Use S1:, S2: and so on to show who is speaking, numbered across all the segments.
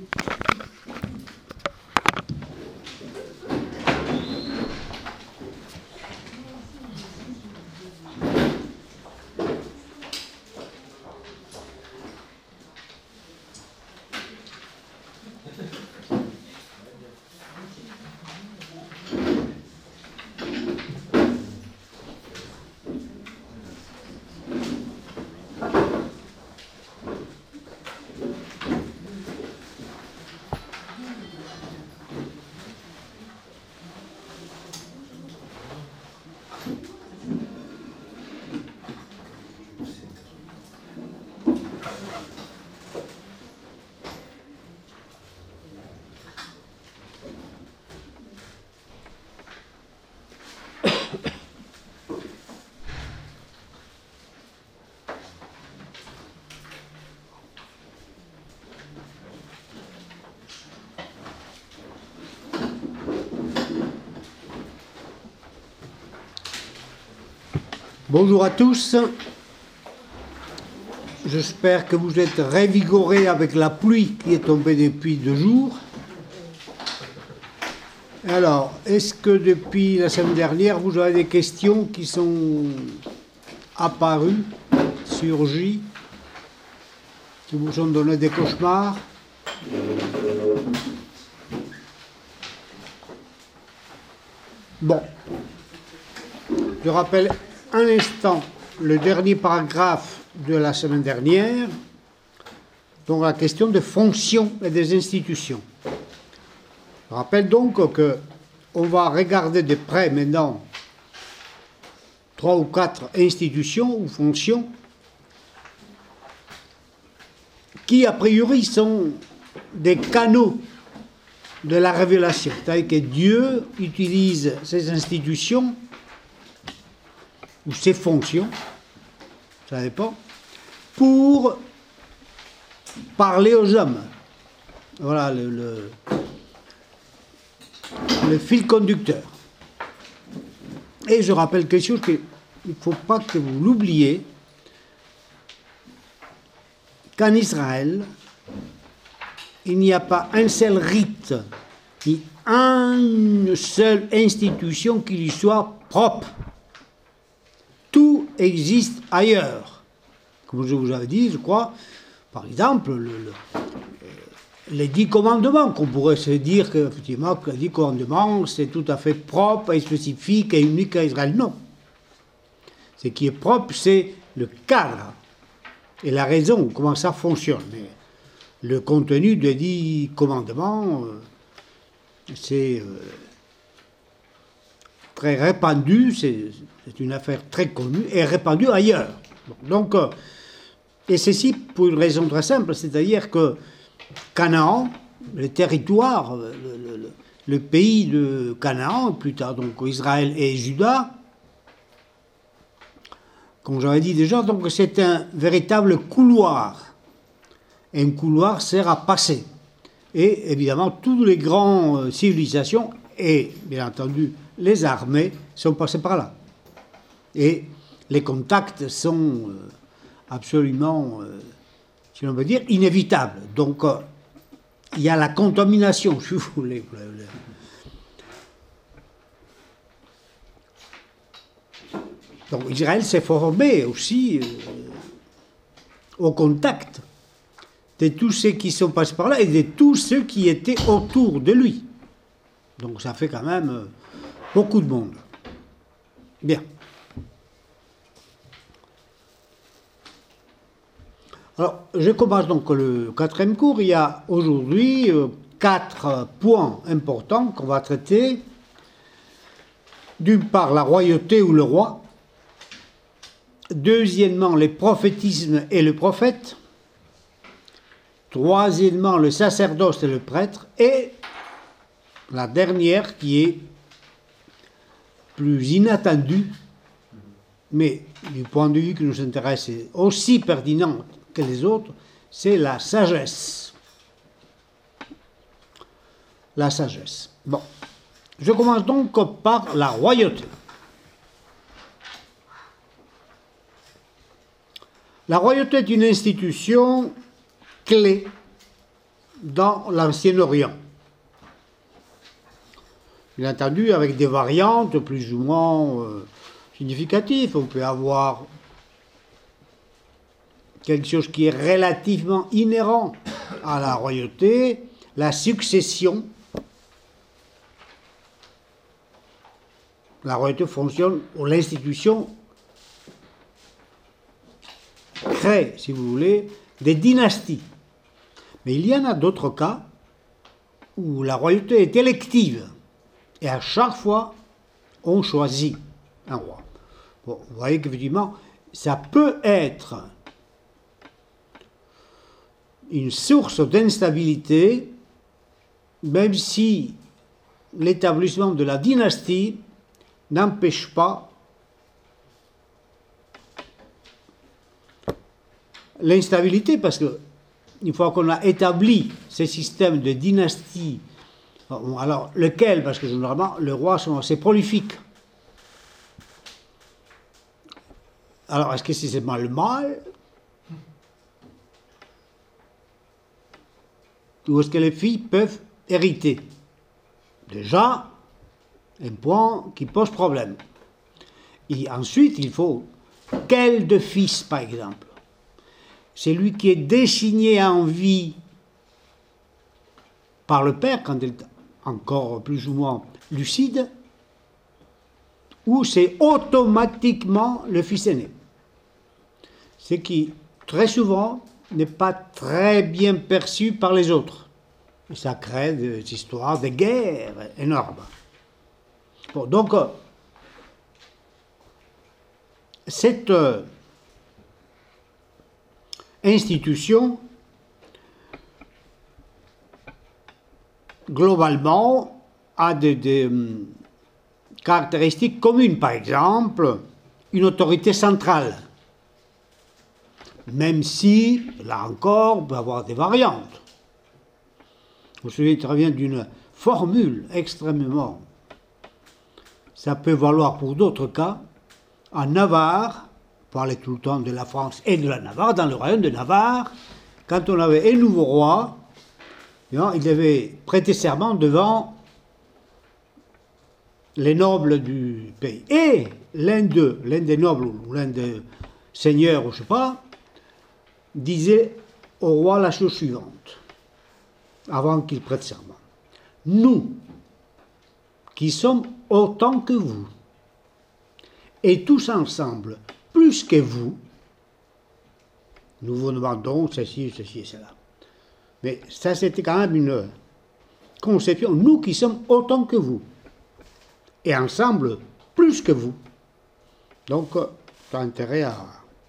S1: Bonjour à tous, j'espère que vous êtes revigorés avec la pluie qui est tombée depuis 2 jours. Alors, est-ce que depuis la semaine dernière, vous avez des questions qui sont apparues, surgies, qui vous ont donné des cauchemars? Bon, je rappelle un instant le dernier paragraphe de la semaine dernière, donc la question des fonctions et des institutions. Je rappelle donc qu'on va regarder de près maintenant 3 ou 4 institutions ou fonctions qui a priori sont des canaux de la révélation, c'est-à-dire que Dieu utilise ces institutions ou ses fonctions, ça dépend, pour parler aux hommes. Voilà le fil conducteur. Et je rappelle quelque chose qu'il ne faut pas que vous l'oubliez, qu'en Israël, il n'y a pas un seul rite, ni une seule institution qui lui soit propre. Tout existe ailleurs. Comme je vous avais dit, je crois, par exemple, les 10 commandements, qu'on pourrait se dire qu'effectivement, que les 10 commandements, c'est tout à fait propre et spécifique et unique à Israël. Non. Ce qui est propre, c'est le cadre et la raison, comment ça fonctionne. Mais le contenu des 10 commandements, c'est très répandu, c'est une affaire très connue et répandue ailleurs. Donc, et ceci pour une raison très simple, c'est-à-dire que Canaan, le territoire, le pays de Canaan, plus tard donc Israël et Juda, comme j'avais dit déjà, donc c'est un véritable couloir. Et un couloir sert à passer. Et évidemment, toutes les grandes civilisations, et bien entendu les armées, sont passées par là. Et les contacts sont absolument, si l'on veut dire, inévitables. Donc, il y a la contamination, si vous voulez. Donc, Israël s'est formé aussi au contact de tous ceux qui sont passés par là et de tous ceux qui étaient autour de lui. Donc, ça fait quand même beaucoup de monde. Bien. Alors, je commence donc le 4e cours. Il y a aujourd'hui 4 points importants qu'on va traiter. D'une part, la royauté ou le roi. Deuxièmement, le prophétisme et le prophète. Troisièmement, le sacerdoce et le prêtre. Et la dernière, qui est plus inattendue, mais du point de vue qui nous intéresse, est aussi pertinente que les autres, c'est la sagesse. La sagesse. Bon. Je commence donc par la royauté. La royauté est une institution clé dans l'Ancien Orient. Bien entendu, avec des variantes plus ou moins significatives. On peut avoir quelque chose qui est relativement inhérent à la royauté, la succession. La royauté fonctionne, ou l'institution crée, si vous voulez, des dynasties. Mais il y en a d'autres cas où la royauté est élective. Et à chaque fois, on choisit un roi. Bon, vous voyez qu'effectivement, ça peut être une source d'instabilité, même si l'établissement de la dynastie n'empêche pas l'instabilité, parce que une fois qu'on a établi ces systèmes de dynastie, alors lequel, parce que généralement les rois sont assez prolifiques. Alors est-ce que c'est seulement le mal, ou est-ce que les filles peuvent hériter? Déjà, un point qui pose problème. Et ensuite, il faut quel de fils, par exemple? Celui qui est désigné en vie par le père, quand il est encore plus ou moins lucide, ou c'est automatiquement le fils aîné. Ce qui, très souvent, n'est pas très bien perçu par les autres. Et ça crée des histoires, des guerres énormes. Bon, donc, cette institution, globalement, a des caractéristiques communes. Par exemple, une autorité centrale. Même si, là encore, on peut avoir des variantes. Vous vous souvenez très bien d'une formule extrêmement. Ça peut valoir pour d'autres cas. En Navarre, on parlait tout le temps de la France et de la Navarre, dans le royaume de Navarre, quand on avait un nouveau roi, il devait prêter serment devant les nobles du pays. Et l'un des nobles, ou l'un des seigneurs, ou je ne sais pas, disait au roi la chose suivante, avant qu'il prête serment. Nous, qui sommes autant que vous, et tous ensemble, plus que vous, nous vous demandons ceci et cela. Mais ça, c'était quand même une conception. Nous qui sommes autant que vous, et ensemble, plus que vous. Donc, tu as intérêt à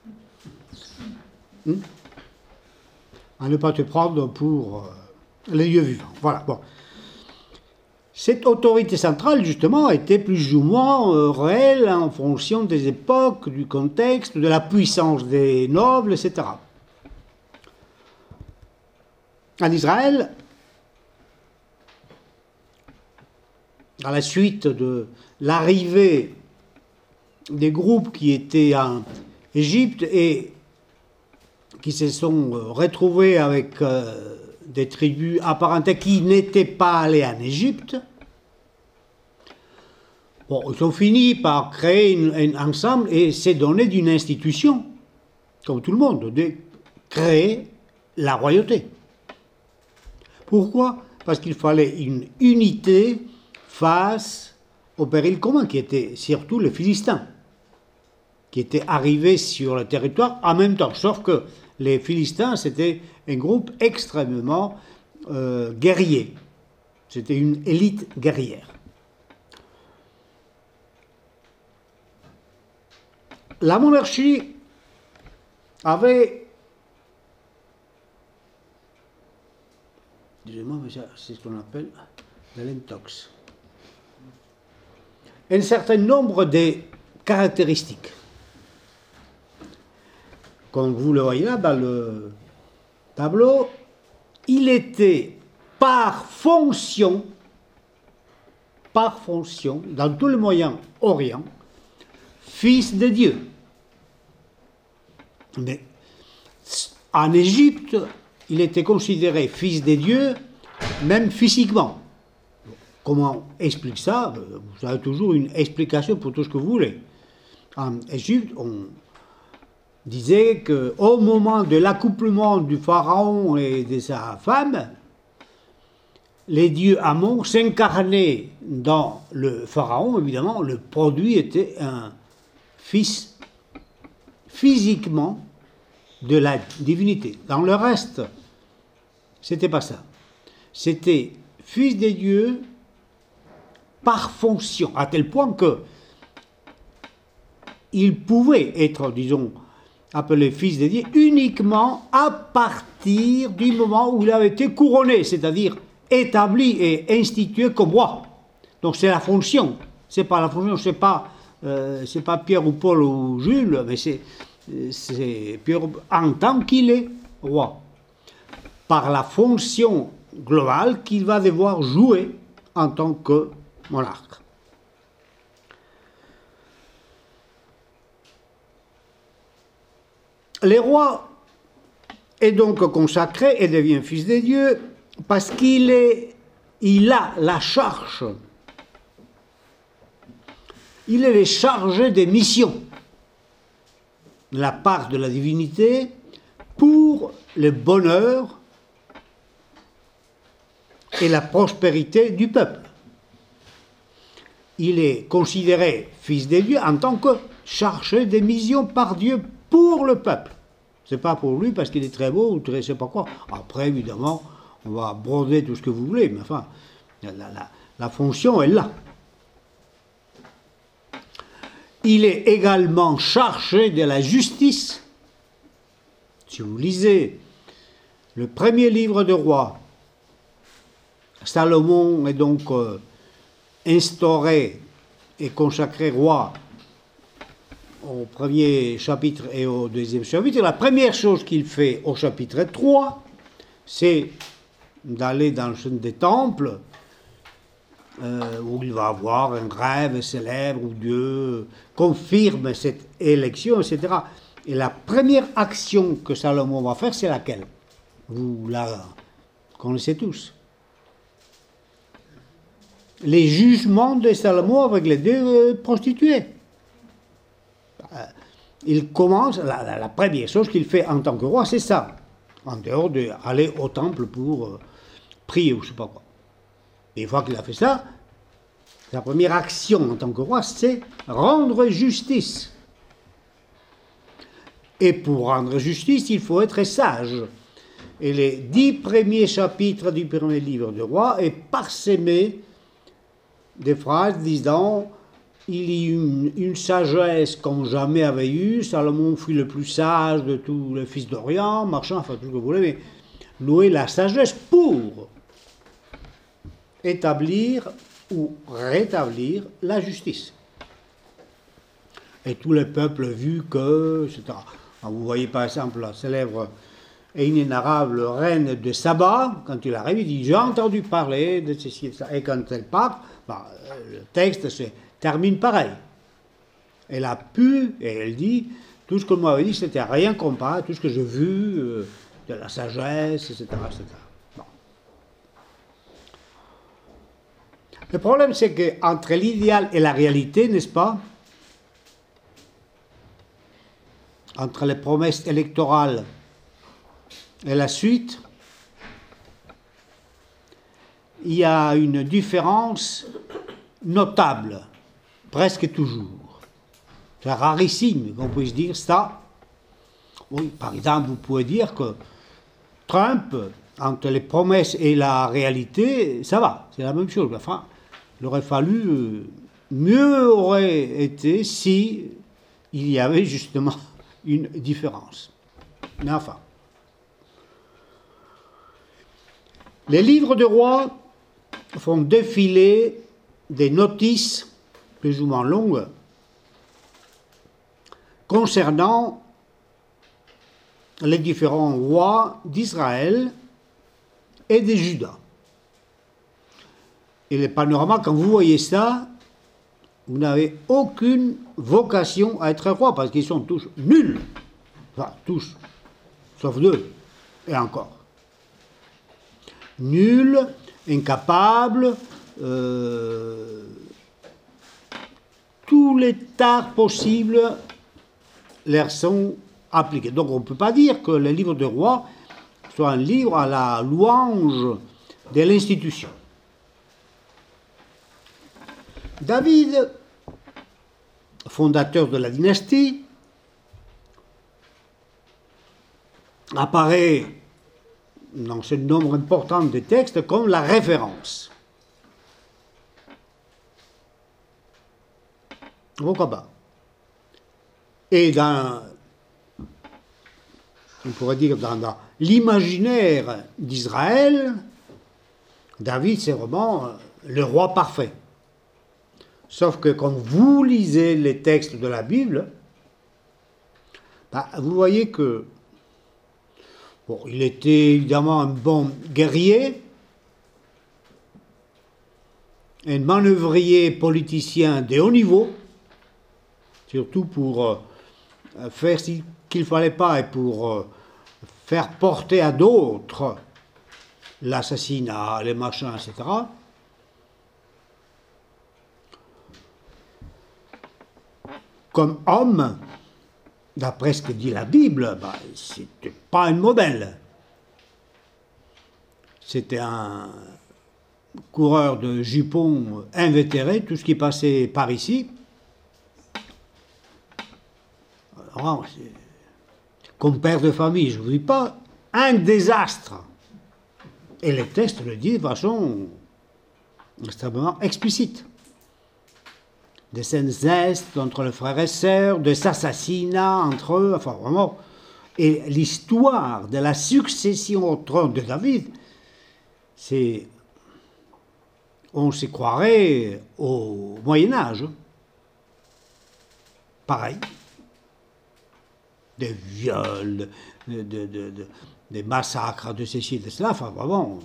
S1: ne pas te prendre pour les dieux vivants. Voilà, bon. Cette autorité centrale, justement, était plus ou moins réelle en fonction des époques, du contexte, de la puissance des nobles, etc. En Israël, à la suite de l'arrivée des groupes qui étaient en Égypte et qui se sont retrouvés avec des tribus apparentées qui n'étaient pas allées en Égypte, bon, ils ont fini par créer un ensemble et s'est donné d'une institution, comme tout le monde, de créer la royauté. Pourquoi? Parce qu'il fallait une unité face au péril commun, qui était surtout les Philistins, qui étaient arrivés sur le territoire en même temps, sauf que les Philistins, c'était un groupe extrêmement guerrier. C'était une élite guerrière. La monarchie avait, excusez-moi, mais c'est ce qu'on appelle l'intox, un certain nombre de caractéristiques. Comme vous le voyez là dans le tableau, il était par fonction, dans tout le Moyen-Orient, fils de Dieu. Mais en Égypte, il était considéré fils des dieux, même physiquement. Comment explique ça? Vous avez toujours une explication pour tout ce que vous voulez. En Égypte, on disait qu'au moment de l'accouplement du pharaon et de sa femme, les dieux Amon s'incarnaient dans le pharaon, évidemment, le produit était un fils physiquement de la divinité. Dans le reste, c'était pas ça. C'était fils des dieux par fonction, à tel point que il pouvait être, disons, appelé fils des dieux uniquement à partir du moment où il avait été couronné, c'est-à-dire établi et institué comme roi. Donc c'est la fonction, c'est pas la fonction, c'est pas Pierre ou Paul ou Jules, mais c'est Pierre en tant qu'il est roi, par la fonction globale qu'il va devoir jouer en tant que monarque. Le roi est donc consacré et devient fils de Dieu parce qu'il a la charge, il est le chargé des missions de la part de la divinité pour le bonheur et la prospérité du peuple. Il est considéré fils de Dieu en tant que chargé des missions par Dieu pour le peuple. C'est pas pour lui parce qu'il est très beau ou très je sais pas quoi. Après, évidemment, on va broder tout ce que vous voulez, mais enfin, la fonction est là. Il est également chargé de la justice. Si vous lisez le premier livre de Rois, Salomon est donc instauré et consacré roi au premier chapitre et au deuxième chapitre. La première chose qu'il fait au chapitre 3, c'est d'aller dans le des temples, où il va avoir un rêve célèbre, où Dieu confirme cette élection, etc. Et la première action que Salomon va faire, c'est laquelle? Vous la connaissez tous. Les jugements de Salomon avec les deux prostituées. Il commence, la première chose qu'il fait en tant que roi, c'est ça, en dehors d'aller au temple pour prier ou je ne sais pas quoi. Et une fois qu'il a fait ça, sa première action en tant que roi, c'est rendre justice. Et pour rendre justice, il faut être sage. Et les 10 premiers chapitres du premier livre de Roi est parsemé des phrases disant il y eut une sagesse comme jamais avait eu, Salomon fut le plus sage de tous les fils d'Orient, marchand, enfin tout ce que vous voulez, mais louer la sagesse pour établir ou rétablir la justice. Et tous les peuples vu que, etc. Alors vous voyez par exemple la célèbre et inénarrable reine de Saba, quand il arrive, il dit j'ai entendu parler de ceci et de ça. Et quand elle part, le texte se termine pareil. Elle a pu, et elle dit, tout ce que moi m'avait dit, c'était rien comparé à tout ce que j'ai vu, de la sagesse, etc. etc. Bon. Le problème, c'est qu'entre l'idéal et la réalité, n'est-ce pas, entre les promesses électorales et la suite, il y a une différence notable, presque toujours. C'est rarissime qu'on puisse dire ça. Oui, par exemple, vous pouvez dire que Trump, entre les promesses et la réalité, ça va, c'est la même chose. Enfin, il aurait fallu, mieux aurait été si il y avait justement une différence. Mais enfin. Les livres de rois font défiler des notices plus ou moins longues concernant les différents rois d'Israël et de Juda. Et les panoramas, quand vous voyez ça, vous n'avez aucune vocation à être roi, parce qu'ils sont tous nuls. Enfin, tous, sauf 2, et encore. nul, incapable, tous les tares possibles leur sont appliqués. Donc on ne peut pas dire que le livre de Rois soit un livre à la louange de l'institution. David, fondateur de la dynastie, apparaît dans ce nombre important de textes comme la référence. Pourquoi pas? Et on pourrait dire dans l'imaginaire d'Israël, David, c'est vraiment le roi parfait. Sauf que quand vous lisez les textes de la Bible, vous voyez que bon, il était évidemment un bon guerrier, un manœuvrier politicien de haut niveau, surtout pour faire ce qu'il ne fallait pas et pour faire porter à d'autres l'assassinat, les machins, etc. Comme homme, d'après ce que dit la Bible, c'était pas un modèle. C'était un coureur de jupons invétéré, tout ce qui passait par ici. Alors, comme père de famille, je ne vous dis pas, un désastre. Et les textes le disent de façon extrêmement explicite. Des scènes zestes entre les frères et sœurs, des assassinats entre eux, enfin vraiment. Et l'histoire de la succession au trône de David, c'est... on s'y croirait au Moyen-Âge. Pareil. Des viols, des massacres, de ceci, de cela, enfin vraiment...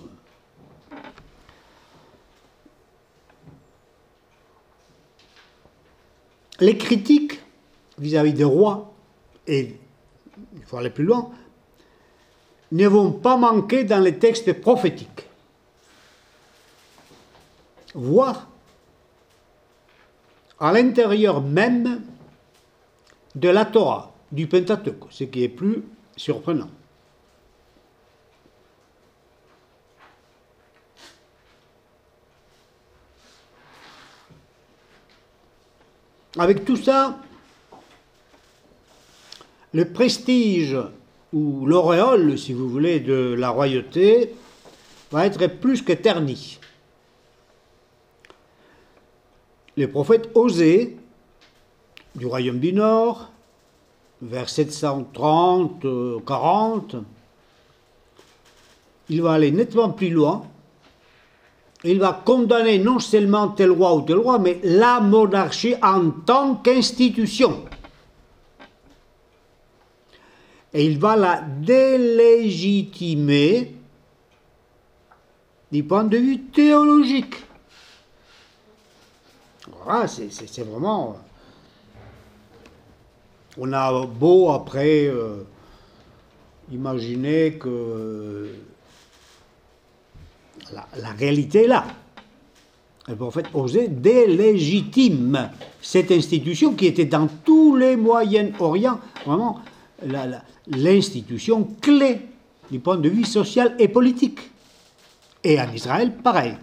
S1: Les critiques vis-à-vis des rois, et il faut aller plus loin, ne vont pas manquer dans les textes prophétiques, voire à l'intérieur même de la Torah, du Pentateuque, ce qui est plus surprenant. Avec tout ça, le prestige ou l'auréole, si vous voulez, de la royauté va être plus que terni. Le prophète Osée, du royaume du Nord, vers 730-40, il va aller nettement plus loin. Il va condamner non seulement tel roi, mais la monarchie en tant qu'institution. Et il va la délégitimer du point de vue théologique. Voilà, c'est vraiment... On a beau après imaginer que... La réalité est là. Le prophète Osée délégitime cette institution qui était dans tous les Moyen-Orient, vraiment l'institution clé du point de vue social et politique. Et en Israël, pareil.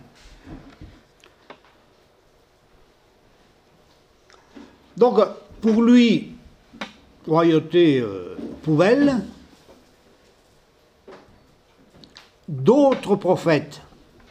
S1: Donc, pour lui, royauté poubelle, d'autres prophètes,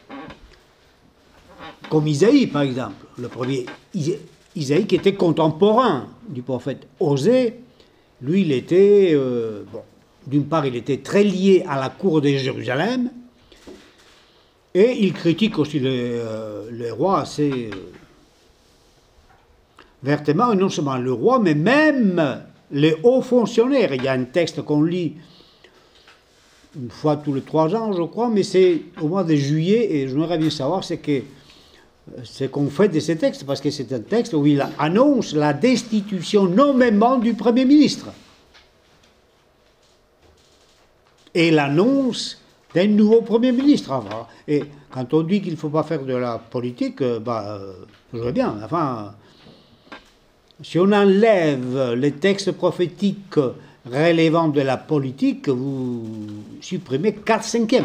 S1: comme Isaïe, par exemple, le premier Isaïe qui était contemporain du prophète Osée, lui, il était, d'une part, il était très lié à la cour de Jérusalem, et il critique aussi les rois assez vertement, et non seulement le roi, mais même les hauts fonctionnaires. Il y a un texte qu'on lit une fois tous les 3 ans, je crois, mais c'est au mois de juillet, et je voudrais bien savoir ce qu'on fait de ces textes, parce que c'est un texte où il annonce la destitution nommément du Premier ministre. Et il annonce d'un nouveau Premier ministre. Enfin. Et quand on dit qu'il ne faut pas faire de la politique, je vois bien. Enfin, si on enlève les textes prophétiques relevant de la politique, vous supprimez 4/5.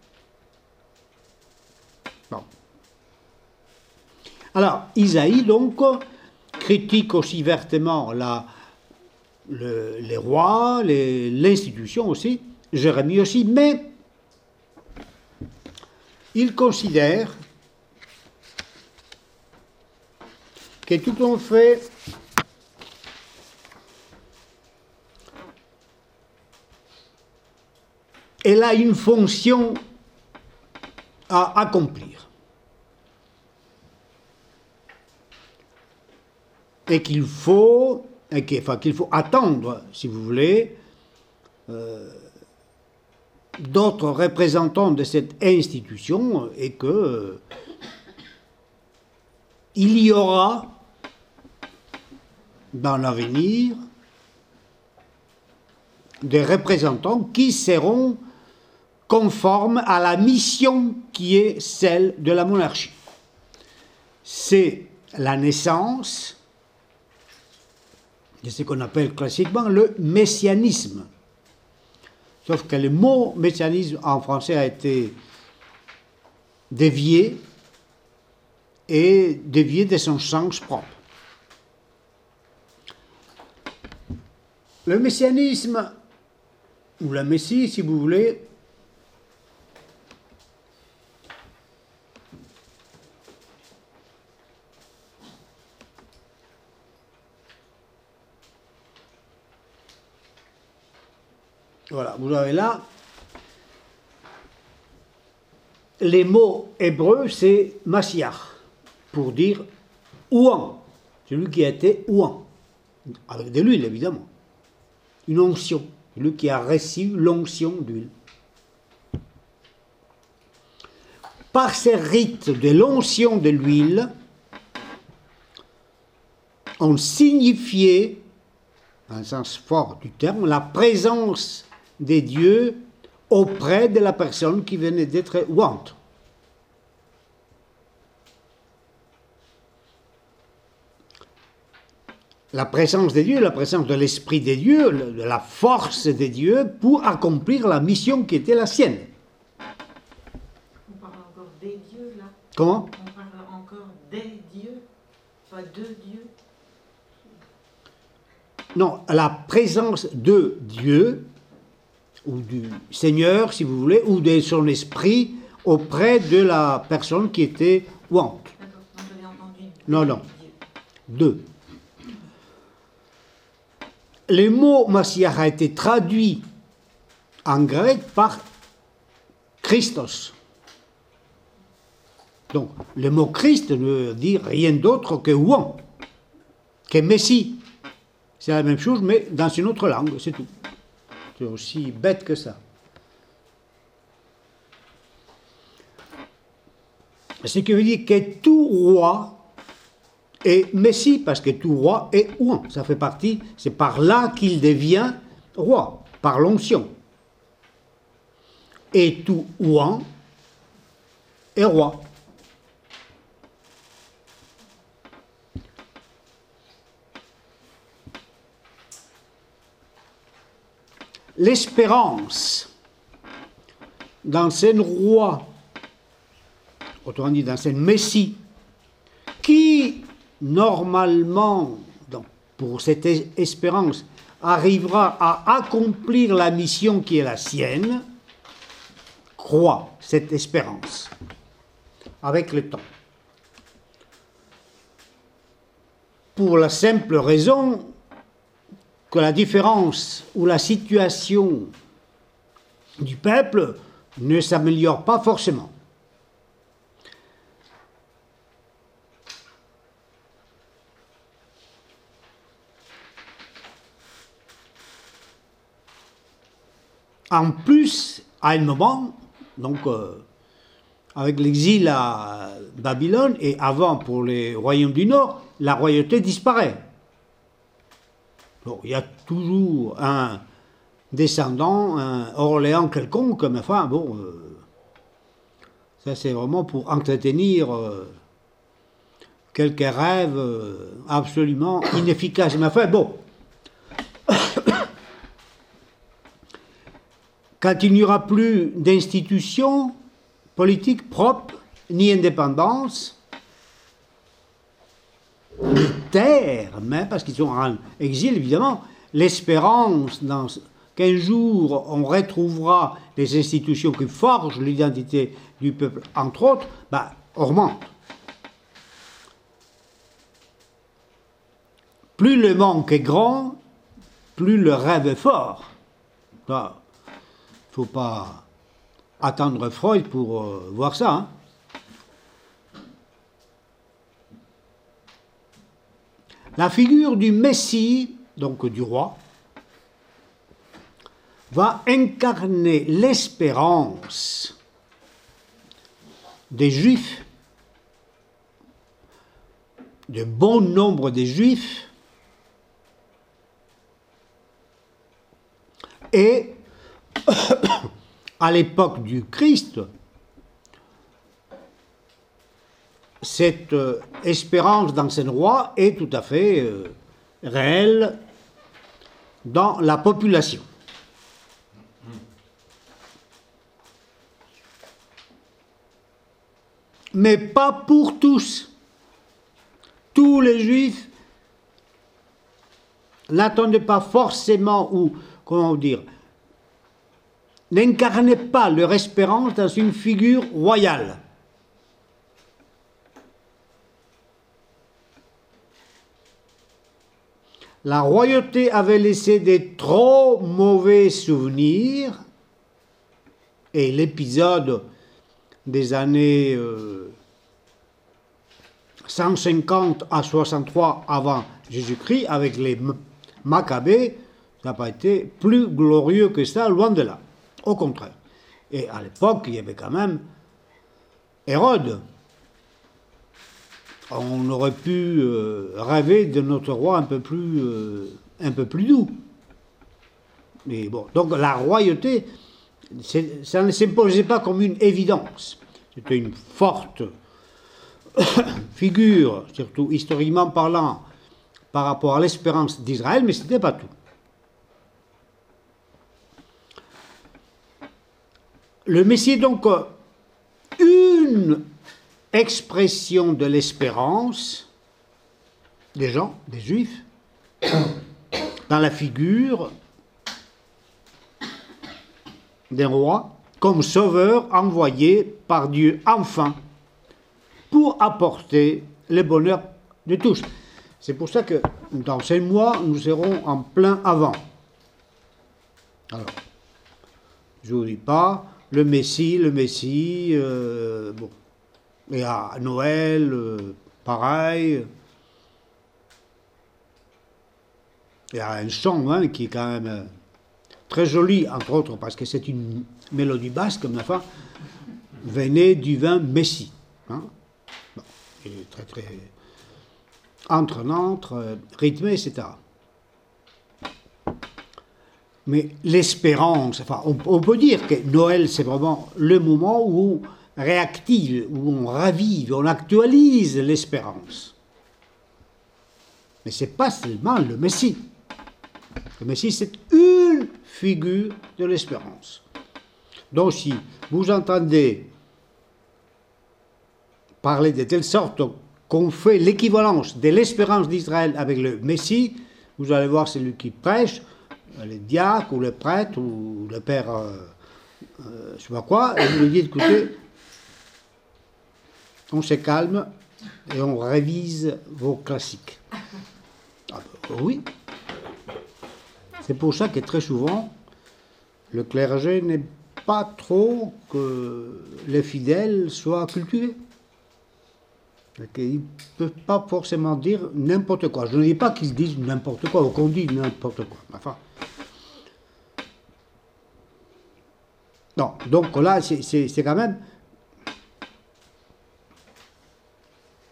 S1: Bon. Alors, Isaïe, donc, critique aussi vertement les rois, l'institution aussi, Jérémie aussi, mais il considère que tout en fait elle a une fonction à accomplir. Et qu'il faut attendre, si vous voulez, d'autres représentants de cette institution et que il y aura dans l'avenir des représentants qui seront conformes à la mission qui est celle de la monarchie. C'est la naissance de ce qu'on appelle classiquement le messianisme. Sauf que le mot messianisme en français a été dévié de son sens propre. Le messianisme, ou la Messie, si vous voulez, voilà, vous avez là, les mots hébreux, c'est Mashiach, pour dire ouan, celui qui a été ouan, avec de l'huile évidemment, une onction, celui qui a reçu l'onction d'huile. Par ces rites de l'onction de l'huile, on signifiait, dans un sens fort du terme, la présence des dieux auprès de la personne qui venait d'être ouante. La présence des dieux, la présence de l'Esprit des dieux, de la force des dieux pour accomplir la mission qui était la sienne.
S2: On parle encore des dieux là.
S1: Comment ?
S2: On parle encore des dieux, pas de Dieu.
S1: Non, la présence de Dieu, ou du Seigneur, si vous voulez, ou de son esprit auprès de la personne qui était ouante.
S2: D'accord, donc j'avais entendu.
S1: Non.
S2: Dieu.
S1: Deux. Le mot Mashiach a été traduit en grec par Christos. Donc, le mot Christ ne veut dire rien d'autre que ouan, que Messie. C'est la même chose, mais dans une autre langue, c'est tout. C'est aussi bête que ça. Ce qui veut dire que tout roi est Messie, parce que tout roi est ouan. Ça fait partie, c'est par là qu'il devient roi, par l'onction. Et tout ouan est roi. L'espérance dans un roi, autrement dit dans un messie, qui normalement, donc, pour cette espérance, arrivera à accomplir la mission qui est la sienne, croit cette espérance avec le temps. Pour la simple raison que la différence ou la situation du peuple ne s'améliore pas forcément. En plus, à un moment, donc avec l'exil à Babylone et avant pour les royaumes du Nord, la royauté disparaît. Bon, il y a toujours un descendant un Orléans quelconque, mais enfin, bon, ça c'est vraiment pour entretenir quelques rêves absolument inefficaces. Mais enfin, bon, quand il n'y aura plus d'institutions politiques propres, ni indépendance, ni terre, même parce qu'ils sont en exil, évidemment, l'espérance qu'un jour on retrouvera les institutions qui forgent l'identité du peuple, entre autres, augmente. Plus le manque est grand, plus le rêve est fort. Il ne faut pas attendre Freud pour voir ça. Hein. La figure du Messie, donc du roi, va incarner l'espérance des Juifs, de bon nombre des Juifs, et à l'époque du Christ, cette espérance dans ce roi est tout à fait réelle dans la population. Mais pas pour tous. Tous les Juifs n'attendaient pas forcément, ou comment dire, n'incarnaient pas leur espérance dans une figure royale. La royauté avait laissé des trop mauvais souvenirs, et l'épisode des années 150 à 63 avant Jésus-Christ, avec les Maccabées, ça n'a pas été plus glorieux que ça, loin de là. Au contraire. Et à l'époque, il y avait quand même Hérode. On aurait pu rêver de notre roi un peu plus doux. Mais bon, donc la royauté, ça ne s'imposait pas comme une évidence. C'était une forte figure, surtout historiquement parlant, par rapport à l'espérance d'Israël, mais ce n'était pas tout. Le Messie est donc une expression de l'espérance des gens, des Juifs, dans la figure d'un roi comme sauveur envoyé par Dieu enfin pour apporter le bonheur de tous. C'est pour ça que dans 5 mois, nous serons en plein avant. Alors, je ne vous dis pas, le Messie, bon. Et à Noël, pareil. Il y a un chant qui est quand même très joli, entre autres, parce que c'est une mélodie basque, mais enfin, venez du vin Messie. Hein. Bon, il est très, très entraînant, rythmé, etc. Mais l'espérance, enfin, on peut dire que Noël, c'est vraiment le moment où on réactive, où on ravive, on actualise l'espérance. Mais ce n'est pas seulement le Messie. Le Messie, c'est une figure de l'espérance. Donc, si vous entendez parler de telle sorte qu'on fait l'équivalence de l'espérance d'Israël avec le Messie, vous allez voir celui qui prêche, le diacre ou le prêtre ou le père, je ne sais pas quoi, et vous lui dites, écoutez, on se calme et on révise vos classiques. Ah ben, oui. C'est pour ça que très souvent, le clergé n'est pas trop que les fidèles soient cultivés. Ils ne peuvent pas forcément dire n'importe quoi. Je ne dis pas qu'ils disent n'importe quoi ou qu'on dit n'importe quoi. Enfin. Non, donc là, c'est quand même...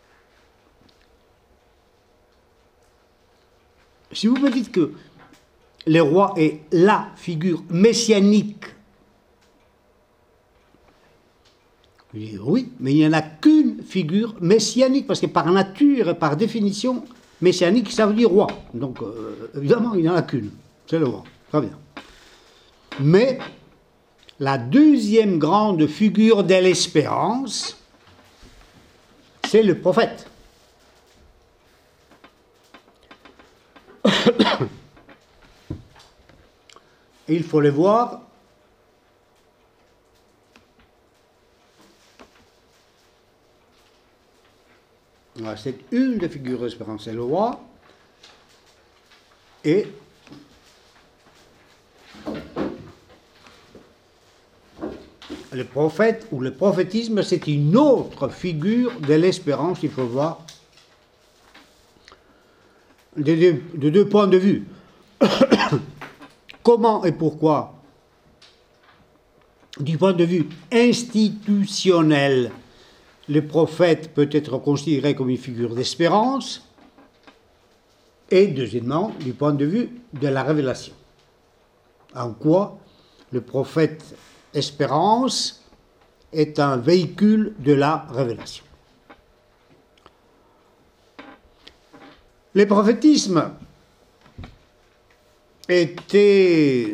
S1: Si vous me dites que le roi est la figure messianique. Oui, mais il n'y en a qu'une figure messianique, parce que par nature et par définition, messianique, ça veut dire roi. Donc, évidemment, il n'y en a qu'une. C'est le roi. Très bien. Mais la deuxième grande figure de l'espérance, c'est le prophète. Et il faut le voir c'est une des figures d'espérance, c'est le roi et le prophète ou le prophétisme, c'est une autre figure de l'espérance, il faut voir de deux points de vue. Comment et pourquoi, du point de vue institutionnel, le prophète peut être considéré comme une figure d'espérance, et deuxièmement, du point de vue de la révélation. En quoi le prophète espérance est un véhicule de la révélation. Le prophétisme était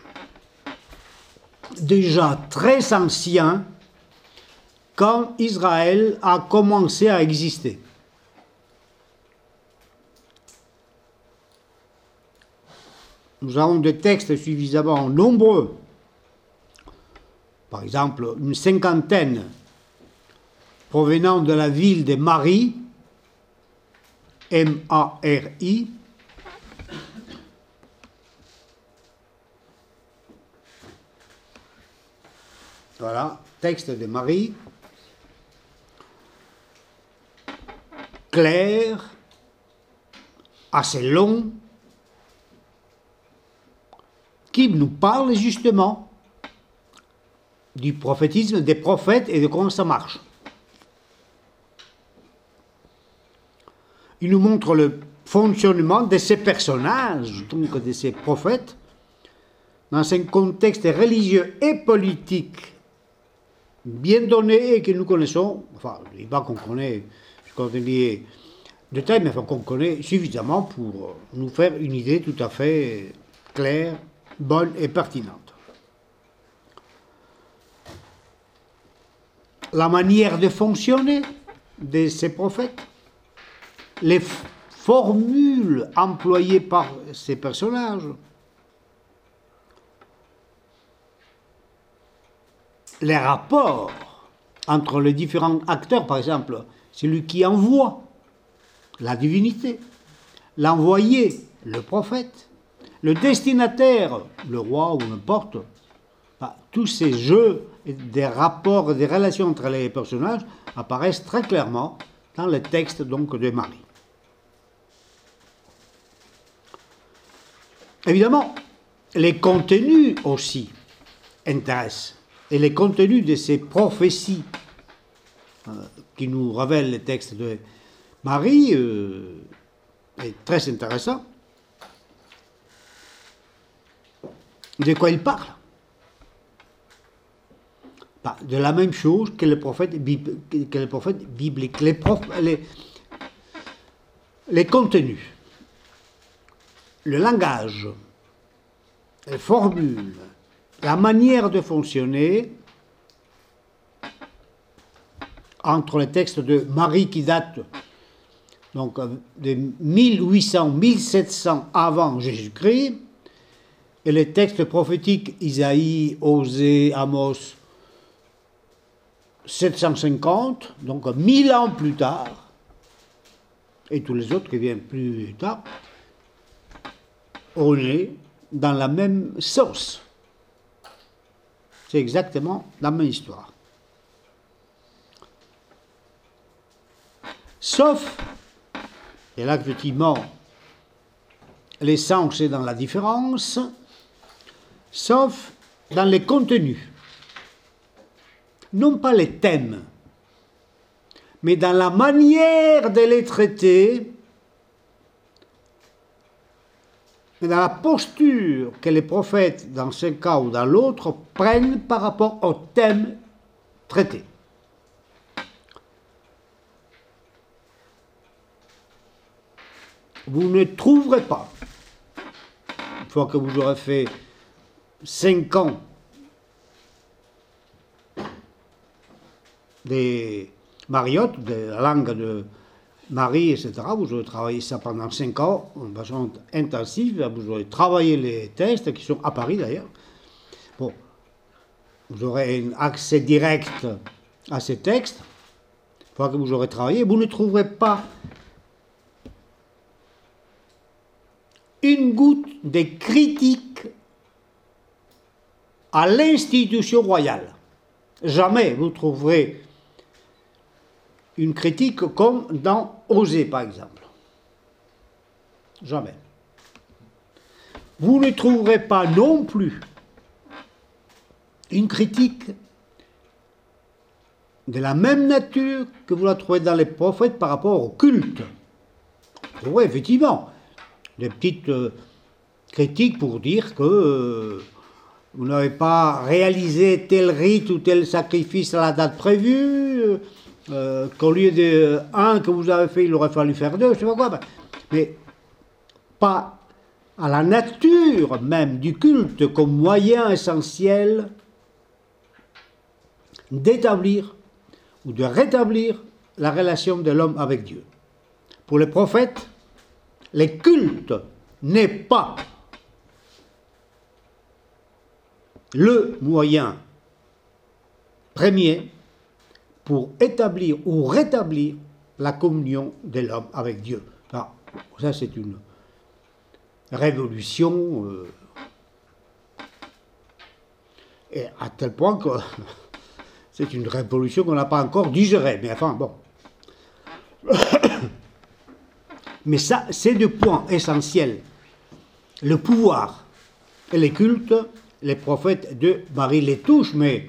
S1: déjà très ancien quand Israël a commencé à exister. Nous avons des textes suffisamment nombreux, par exemple une cinquantaine provenant de la ville de Mari, M-A-R-I, voilà, texte de Marie, clair, assez long, qui nous parle justement du prophétisme des prophètes et de comment ça marche. Il nous montre le fonctionnement de ces personnages, donc de ces prophètes, dans un contexte religieux et politique bien donné et que nous connaissons, enfin, je ne dis pas qu'on connaît ce qu'on dit de détail, mais enfin, qu'on connaît suffisamment pour nous faire une idée tout à fait claire, bonne et pertinente. La manière de fonctionner de ces prophètes, les formules employées par ces personnages, les rapports entre les différents acteurs, par exemple, celui qui envoie la divinité, l'envoyé, le prophète, le destinataire, le roi ou n'importe, tous ces jeux, des rapports, des relations entre les personnages apparaissent très clairement dans le texte donc de Marie. Évidemment, les contenus aussi intéressent. Et les contenus de ces prophéties qui nous révèlent le texte de Marie est très intéressant. De quoi il parle? De la même chose que les prophètes bibliques. Les contenus, le langage, les formules, la manière de fonctionner entre les textes de Marie qui datent donc de 1800-1700 avant Jésus-Christ et les textes prophétiques Isaïe, Osée, Amos 750, donc 1000 ans plus tard, et tous les autres qui viennent plus tard, on est dans la même sauce. C'est exactement la même histoire. Sauf, et là effectivement, l'essence est dans la différence, sauf dans les contenus. Non pas les thèmes, mais dans la manière de les traiter, mais dans la posture que les prophètes, dans ce cas ou dans l'autre, prennent par rapport au thème traité. Vous ne trouverez pas, une fois que vous aurez fait 5 ans des mariottes, de la langue de Marie, etc., vous aurez travaillé ça pendant 5 ans, en façon intensive, vous aurez travaillé les textes, qui sont à Paris d'ailleurs. Bon, vous aurez un accès direct à ces textes, une fois que vous aurez travaillé, vous ne trouverez pas une goutte de critique à l'institution royale. Jamais vous trouverez une critique comme dans Osée, par exemple. Jamais. Vous ne trouverez pas non plus une critique de la même nature que vous la trouvez dans les prophètes par rapport au culte. Vous trouverez effectivement des petites critiques pour dire que vous n'avez pas réalisé tel rite ou tel sacrifice à la date prévue, qu'au lieu de 1 que vous avez fait, il aurait fallu faire 2, je ne sais pas quoi. Mais pas à la nature même du culte comme moyen essentiel d'établir ou de rétablir la relation de l'homme avec Dieu. Pour les prophètes, le culte n'est pas le moyen premier pour établir ou rétablir la communion de l'homme avec Dieu. Alors, ça, c'est une révolution, et à tel point que c'est une révolution qu'on n'a pas encore digérée, mais enfin, bon. Mais ça, c'est le point essentiel. Le pouvoir et les cultes, les prophètes de Marie les touchent, mais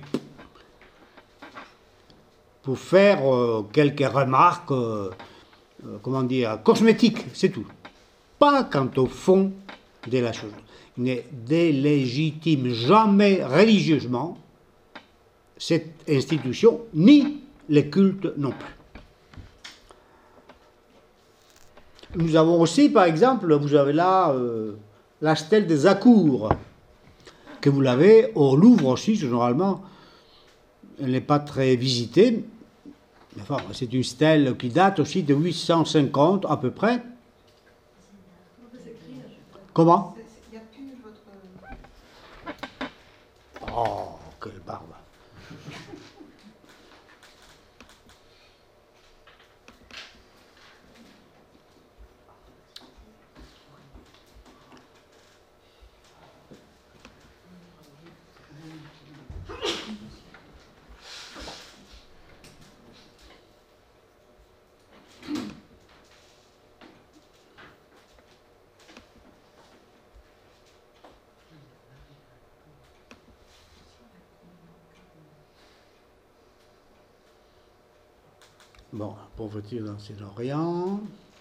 S1: pour faire quelques remarques, comment dire, cosmétiques, c'est tout. Pas quant au fond de la chose. Il ne délégitime jamais religieusement cette institution, ni les cultes non plus. Nous avons aussi, par exemple, vous avez là la stèle des Accours, que vous l'avez au Louvre aussi, généralement. Elle n'est pas très visitée. Enfin, c'est une stèle qui date aussi de 850 à peu près. Comment? Oh, quelle barbe! Bon, pauvreté dans l'Orient.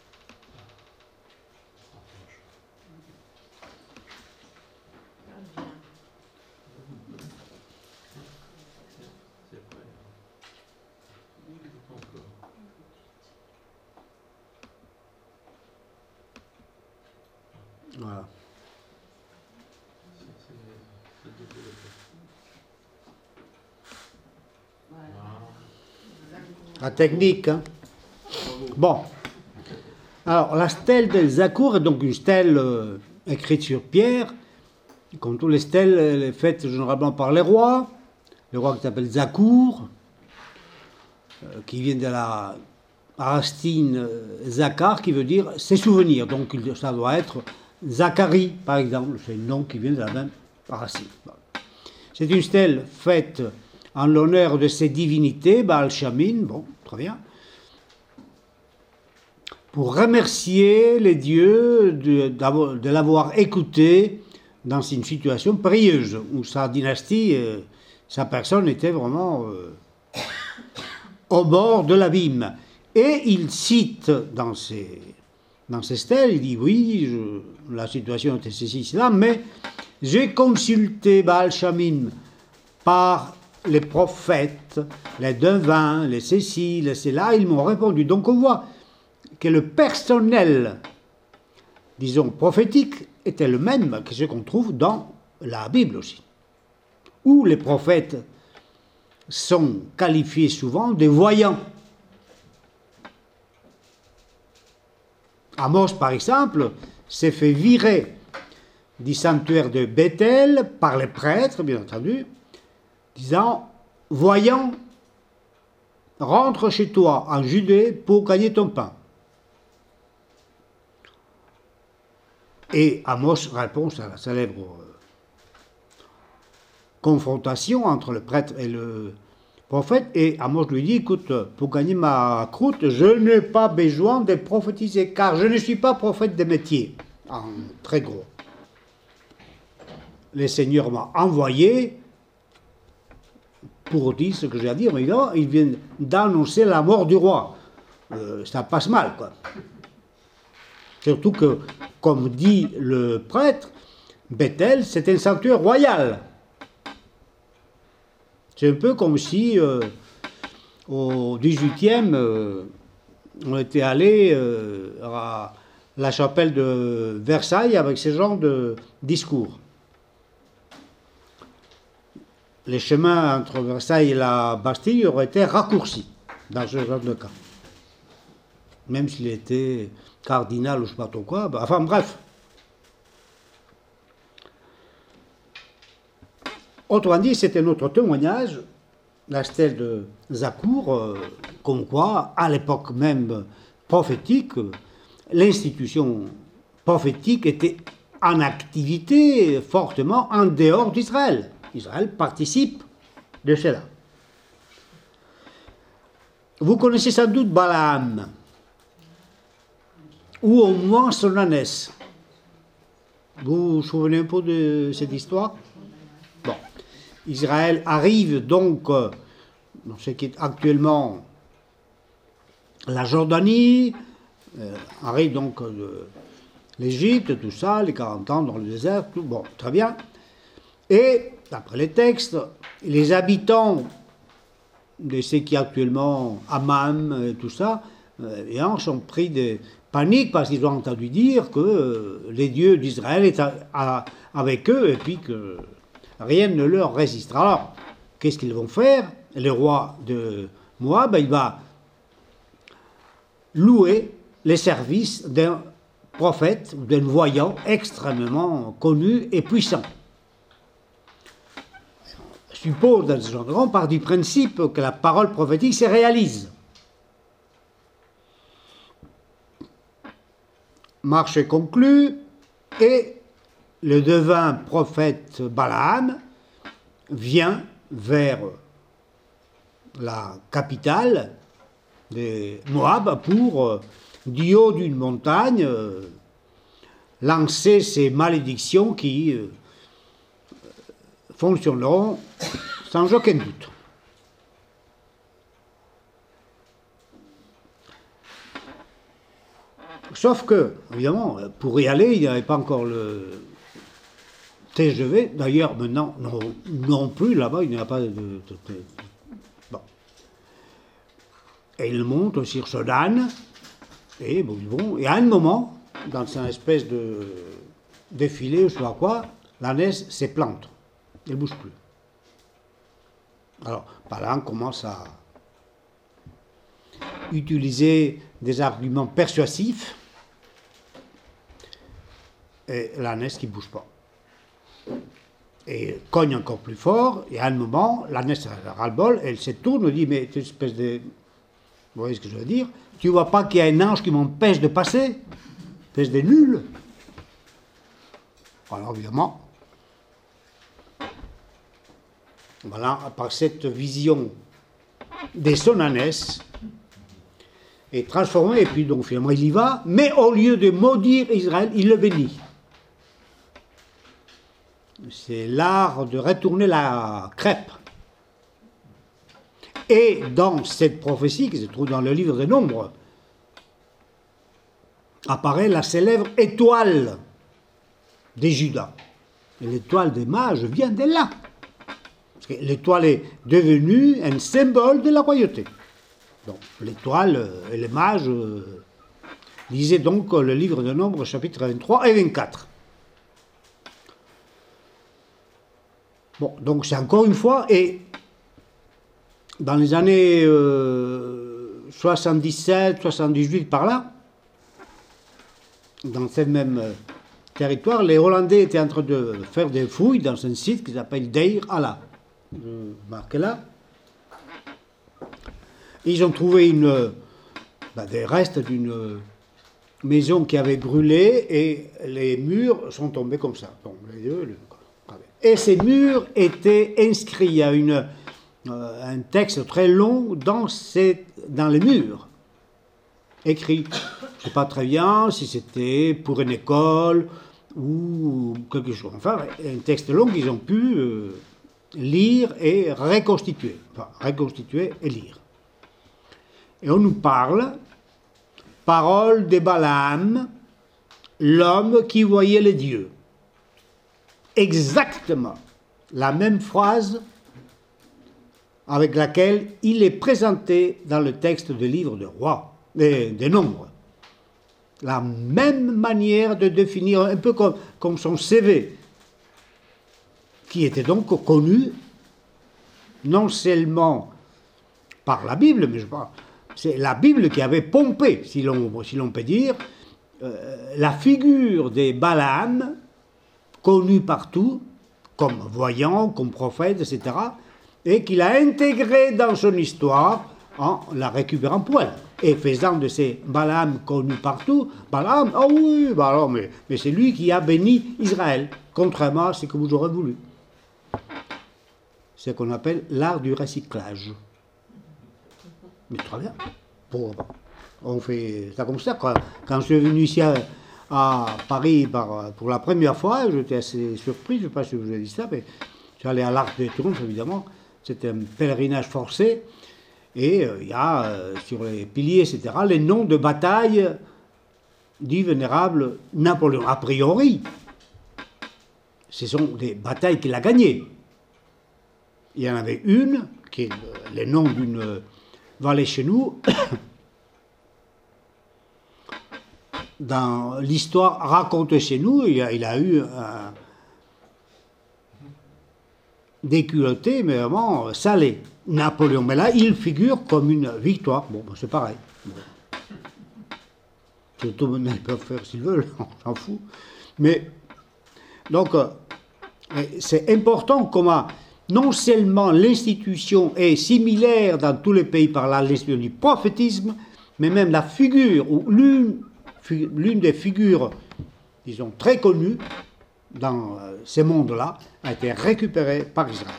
S1: Voilà. La technique, hein. Bon. Alors, la stèle des Accours est donc une stèle écrite sur pierre. Comme toutes les stèles, elle est faite généralement par les rois. Le roi qui s'appelle Zakour, qui vient de la racine Zakar, qui veut dire ses souvenirs. Donc, ça doit être Zacharie, par exemple. C'est un nom qui vient de la même racine. C'est une stèle faite en l'honneur de ses divinités, Baal Shamin, bon, très bien, pour remercier les dieux de l'avoir écouté dans une situation périlleuse, où sa dynastie, sa personne était vraiment au bord de l'abîme. Et il cite dans ses dans ses stèles, il dit oui, la situation était ceci, cela, mais j'ai consulté Baal Shamim par les prophètes, les devins, les ceci, les cela, ils m'ont répondu. Donc on voit que le personnel, disons, prophétique était le même que ce qu'on trouve dans la Bible aussi, où les prophètes sont qualifiés souvent de voyants. Amos, par exemple, s'est fait virer du sanctuaire de Bethel par les prêtres, bien entendu, disant « Voyant, rentre chez toi en Judée pour gagner ton pain. » Et Amos répond à la célèbre confrontation entre le prêtre et le prophète, et Amos lui dit, écoute, pour gagner ma croûte, je n'ai pas besoin de prophétiser, car je ne suis pas prophète de métier, en très gros. Le Seigneur m'a envoyé pour dire ce que j'ai à dire, mais évidemment, il vient d'annoncer la mort du roi. Ça passe mal, quoi. Surtout que, comme dit le prêtre, Bethel, c'est un sanctuaire royal. C'est un peu comme si, au XVIIIe, on était allé à la chapelle de Versailles avec ce genre de discours. Les chemins entre Versailles et la Bastille auraient été raccourcis dans ce genre de cas. Même s'il était cardinal ou je ne sais pas trop quoi. Enfin bref. Autrement dit, c'était notre témoignage, la stèle de Zakour, comme quoi, à l'époque même prophétique, l'institution prophétique était en activité fortement en dehors d'Israël. Israël participe de cela. Vous connaissez sans doute Balaam, ou au moins son ânesse. Vous vous souvenez un peu de cette histoire? Bon. Israël arrive donc dans ce qui est actuellement la Jordanie, arrive donc de l'Égypte, tout ça, les 40 ans dans le désert, tout, bon, très bien. Et, d'après les textes, les habitants de ce qui est actuellement Amman, tout ça, sont pris de panique parce qu'ils ont entendu dire que les dieux d'Israël étaient avec eux et puis que rien ne leur résistera. Alors, qu'est-ce qu'ils vont faire? Le roi de Moab, il va louer les services d'un prophète, d'un voyant extrêmement connu et puissant. Je suppose, dans ce genre de on part du principe que la parole prophétique se réalise. Marché conclu, et le devin prophète Balaam vient vers la capitale de Moab pour, du haut d'une montagne, lancer ces malédictions qui fonctionneront sans aucun doute. Sauf que, évidemment, pour y aller, il n'y avait pas encore le TGV. D'ailleurs, maintenant, non plus, là-bas, il n'y a pas de bon. Et ils montent sur ce âne, et bon, ils vont. Et à un moment, dans une espèce de défilé, ou je ne sais pas quoi, l'ânesse se plante. Elle ne bouge plus. Alors, Balaam commence à utiliser des arguments persuasifs, et l'ânesse qui ne bouge pas. Et cogne encore plus fort, et à un moment, l'ânesse ras-le-bol, elle se tourne et dit, mais tu espèce de... Vous voyez ce que je veux dire? Tu ne vois pas qu'il y a un ange qui m'empêche de passer? Espèce de nul. Alors évidemment, voilà, par cette vision de son ânesse, est transformé, et puis donc finalement il y va, mais au lieu de maudire Israël, il le bénit. C'est l'art de retourner la crêpe. Et dans cette prophétie, qui se trouve dans le livre des Nombres, apparaît la célèbre étoile des Judas. Et l'étoile des mages vient de là. Parce que l'étoile est devenue un symbole de la royauté. Donc, l'étoile et les mages, lisez donc le livre de Nombres, chapitres 23 et 24. Bon, donc c'est encore une fois, et dans les années 77, 78, par là, dans ce même territoire, les Hollandais étaient en train de faire des fouilles dans un site qui s'appelle Deir Allah. Je marque là. Ils ont trouvé des restes d'une maison qui avait brûlé et les murs sont tombés comme ça. Bon, et ces murs étaient inscrits. Il y a un texte très long dans les murs, écrit. Je ne sais pas très bien si c'était pour une école ou quelque chose. Enfin, un texte long qu'ils ont pu lire et reconstituer. Enfin, reconstituer et lire. Et on nous parle, parole de Balaam, l'homme qui voyait les dieux. Exactement la même phrase avec laquelle il est présenté dans le texte du livre de Rois, des Nombres. La même manière de définir, un peu comme son CV, qui était donc connu non seulement par la Bible, mais je pense c'est la Bible qui avait pompé, si l'on peut dire, la figure des Balaam, connu partout, comme voyant, comme prophète, etc., et qu'il a intégré dans son histoire en la récupérant poil, et faisant de ces Balaam connus partout, Balaam, ah oui, Balaam, mais c'est lui qui a béni Israël, contrairement à ce que vous aurez voulu. C'est ce qu'on appelle l'art du recyclage. Mais très bien. On fait ça comme ça. Quand je suis venu ici à Paris pour la première fois, j'étais assez surpris, je ne sais pas si je vous ai dit ça, mais j'allais à l'Arc de Triomphe, évidemment. C'était un pèlerinage forcé. Et il y a sur les piliers, etc., les noms de batailles du vénérable Napoléon. A priori, ce sont des batailles qu'il a gagnées. Il y en avait une, qui est le nom d'une vallée chez nous. Dans l'histoire racontée chez nous, il a eu des culottés, mais vraiment salés. Napoléon, mais là, il figure comme une victoire. Bon, c'est pareil. Tout le monde, ils peuvent faire s'ils veulent, on s'en fout. Mais, donc, c'est important comment non seulement l'institution est similaire dans tous les pays par l'institution du prophétisme, mais même la figure, ou l'une des figures, disons, très connues dans ces mondes-là, a été récupérée par Israël.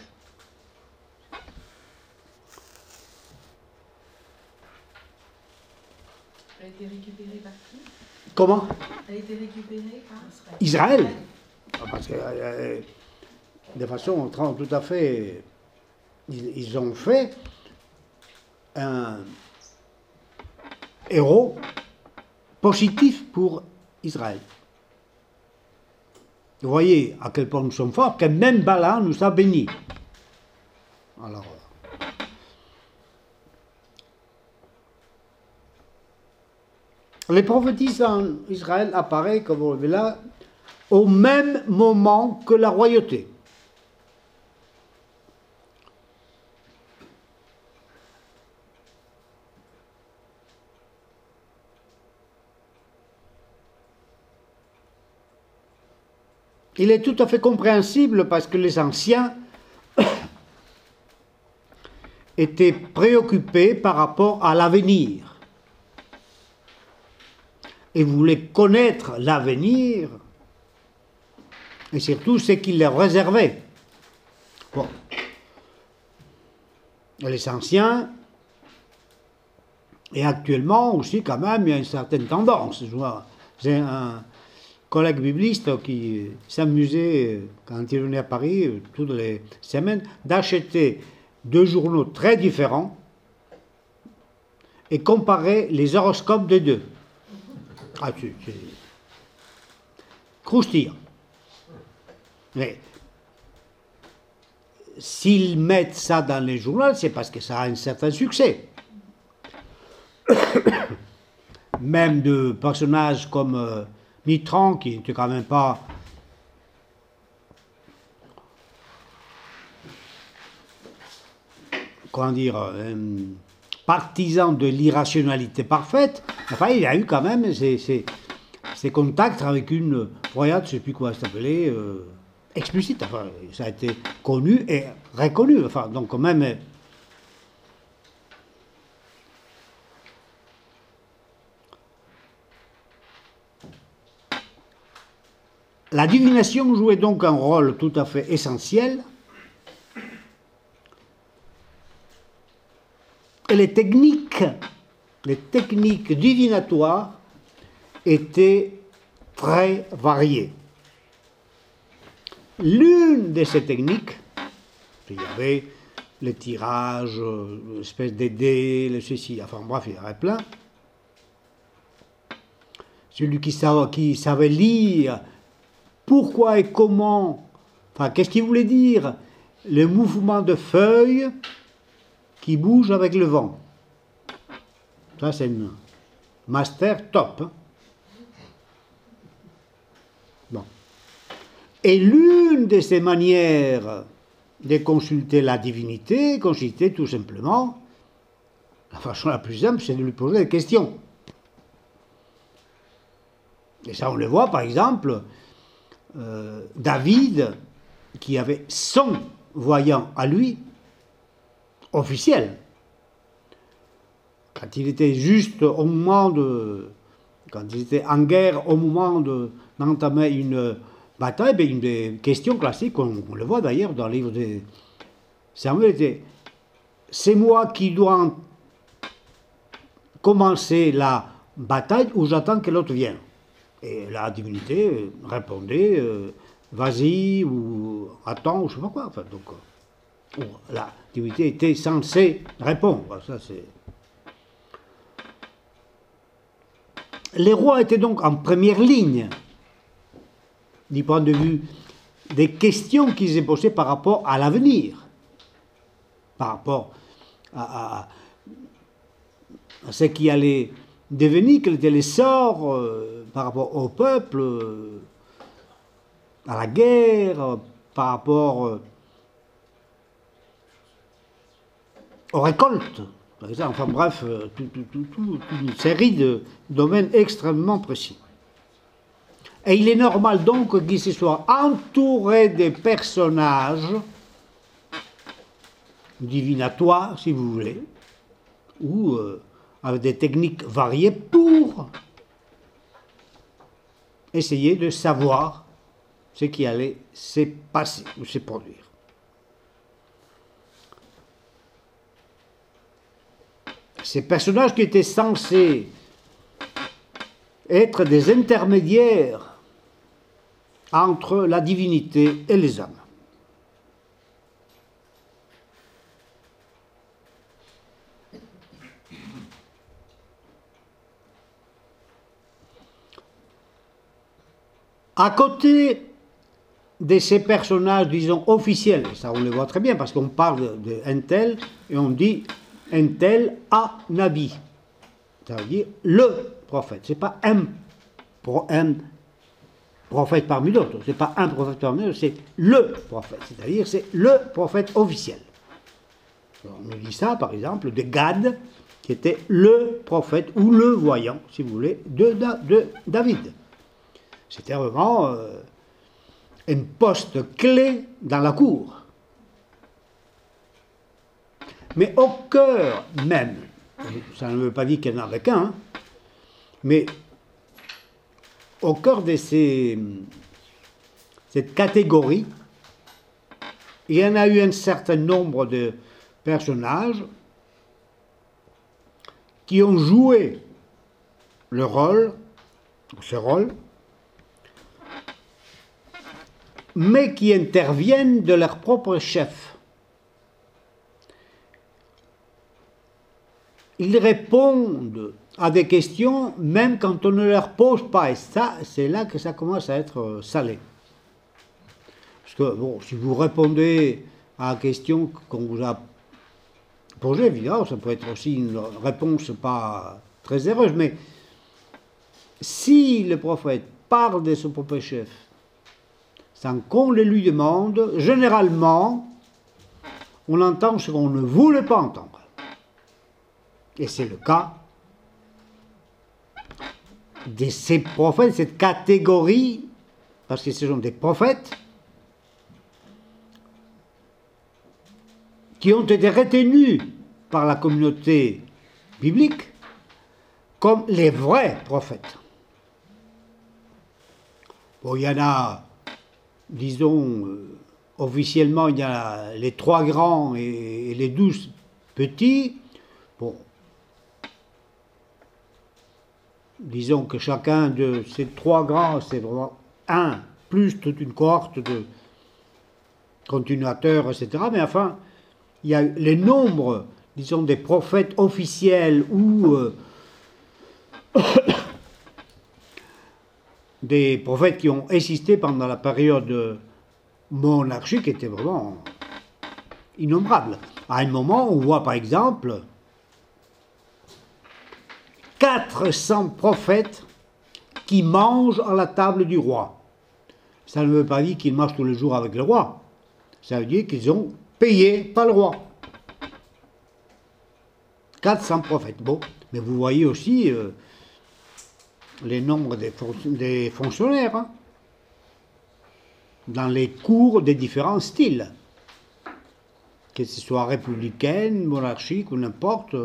S2: Elle a été récupérée par qui?
S1: Comment?
S2: Elle a été récupérée par
S1: Israël. Parce que de façon tout à fait... Ils ont fait un héros positif pour Israël. Vous voyez à quel point nous sommes forts, que même Balaam nous a bénis. Alors... Les prophéties en Israël apparaissent, comme vous le voyez là, au même moment que la royauté. Il est tout à fait compréhensible parce que les anciens étaient préoccupés par rapport à l'avenir. Et voulaient connaître l'avenir, et surtout ce qu'il leur réservait. Bon. Les anciens, et actuellement aussi quand même, il y a une certaine tendance. J'ai un collègue bibliste qui s'amusait, quand il venait à Paris, toutes les semaines, d'acheter 2 journaux très différents et comparer les horoscopes des deux. Ah, c'est croustillant. Mais s'ils mettent ça dans les journaux, c'est parce que ça a un certain succès. Même de personnages comme Mitterrand, qui n'était quand même pas comment dire, partisan de l'irrationalité parfaite, enfin, il a eu quand même ses contacts avec une voyante, je ne sais plus comment elle s'appelait, explicite. Enfin, ça a été connu et reconnu. Enfin, donc, même. La divination jouait donc un rôle tout à fait essentiel. Et les techniques divinatoires étaient très variées. L'une de ces techniques, il y avait le tirage, l'espèce de dés, le ceci, enfin bref, il y en avait plein. Celui qui savait lire pourquoi et comment, enfin qu'est-ce qu'il voulait dire, le mouvement de feuilles qui bouge avec le vent. Ça, c'est un master top. Hein. Bon. Et l'une de ces manières de consulter la divinité consistait tout simplement, la façon la plus simple, c'est de lui poser des questions. Et ça, on le voit, par exemple, David, qui avait son voyant à lui, officiel. Quand il était juste au moment quand il était en guerre, au moment d'entamer une bataille, bien, une des questions classiques, on le voit d'ailleurs dans le livre de Samuel, était « C'est moi qui dois commencer la bataille ou j'attends que l'autre vienne ?» Et la divinité répondait « Vas-y » ou « Attends » ou je ne sais pas quoi. Enfin, donc, la divinité était censée répondre. Ça, c'est... Les rois étaient donc en première ligne du point de vue des questions qu'ils se posaient par rapport à l'avenir, par rapport à ce qui allait devenir, quel était l'essor par rapport au peuple, à la guerre, par rapport aux récoltes, par exemple. Enfin bref, toute une série de domaines extrêmement précis. Et il est normal donc qu'il se soit entouré des personnages divinatoires, si vous voulez, ou avec des techniques variées pour essayer de savoir ce qui allait se passer ou se produire. Ces personnages qui étaient censés être des intermédiaires entre la divinité et les hommes. À côté de ces personnages, disons, officiels, ça on le voit très bien parce qu'on parle d'un tel et on dit un tel a Nabi. Ça veut dire le prophète. Ce n'est pas un prophète parmi d'autres. Ce n'est pas un prophète parmi d'autres, c'est le prophète. C'est-à-dire c'est le prophète officiel. Alors, on nous dit ça, par exemple, de Gad, qui était le prophète ou le voyant, si vous voulez, de David. C'était vraiment un poste clé dans la cour. Mais au cœur même, ça ne veut pas dire qu'il n'y en avait qu'un, mais au cœur de cette catégorie, il y en a eu un certain nombre de personnages qui ont joué ce rôle, mais qui interviennent de leur propre chef. ils répondent à des questions même quand on ne leur pose pas. Et ça, c'est là que ça commence à être salé. Parce que, bon, si vous répondez à la question qu'on vous a posée, évidemment, ça peut être aussi une réponse pas très heureuse, mais si le prophète parle de son propre chef, sans qu'on le lui demande, généralement, on entend ce qu'on ne voulait pas entendre. Et c'est le cas de ces prophètes, cette catégorie, parce que ce sont des prophètes qui ont été retenus par la communauté biblique comme les vrais prophètes. Bon, il y en a, disons, officiellement, il y a les 3 grands et les 12 petits. Bon, disons que chacun de ces 3 grands, c'est vraiment un, plus toute une cohorte de continuateurs, etc. Mais enfin, il y a les nombres, disons, des prophètes officiels ou des prophètes qui ont existé pendant la période monarchique étaient vraiment innombrables. À un moment, on voit par exemple 400 prophètes qui mangent à la table du roi. Ça ne veut pas dire qu'ils mangent tous les jours avec le roi. Ça veut dire qu'ils ont payé par le roi. 400 prophètes. Bon, mais vous voyez aussi les nombres des fonctionnaires hein, dans les cours des différents styles, que ce soit républicaine, monarchique ou n'importe.